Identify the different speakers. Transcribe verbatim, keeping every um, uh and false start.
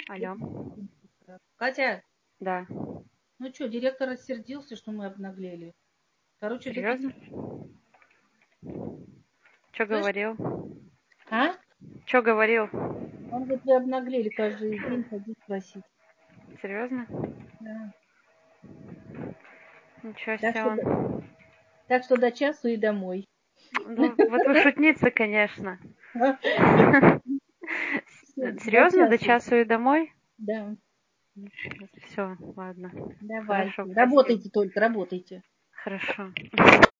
Speaker 1: Алло.
Speaker 2: Катя,
Speaker 1: Да.
Speaker 2: ну что, директор рассердился, что мы обнаглели. Короче,
Speaker 1: Серьезно?
Speaker 2: детектив.
Speaker 1: Что
Speaker 2: Слышь,
Speaker 1: говорил?
Speaker 2: а?
Speaker 1: Что говорил?
Speaker 2: Он говорит, вы обнаглели каждый день ходить просить.
Speaker 1: Серьезно?
Speaker 2: Да.
Speaker 1: Ничего
Speaker 2: Так
Speaker 1: себе
Speaker 2: что, до-
Speaker 1: он.
Speaker 2: так что до часу и домой.
Speaker 1: Ну, вот вы шутница, конечно.
Speaker 2: Всё, до
Speaker 1: Серьезно, до
Speaker 2: часу.
Speaker 1: часу и домой?
Speaker 2: Да.
Speaker 1: Все, ладно.
Speaker 2: Давайте.
Speaker 1: Хорошо, спасибо.
Speaker 2: Работайте только, работайте.
Speaker 1: Хорошо.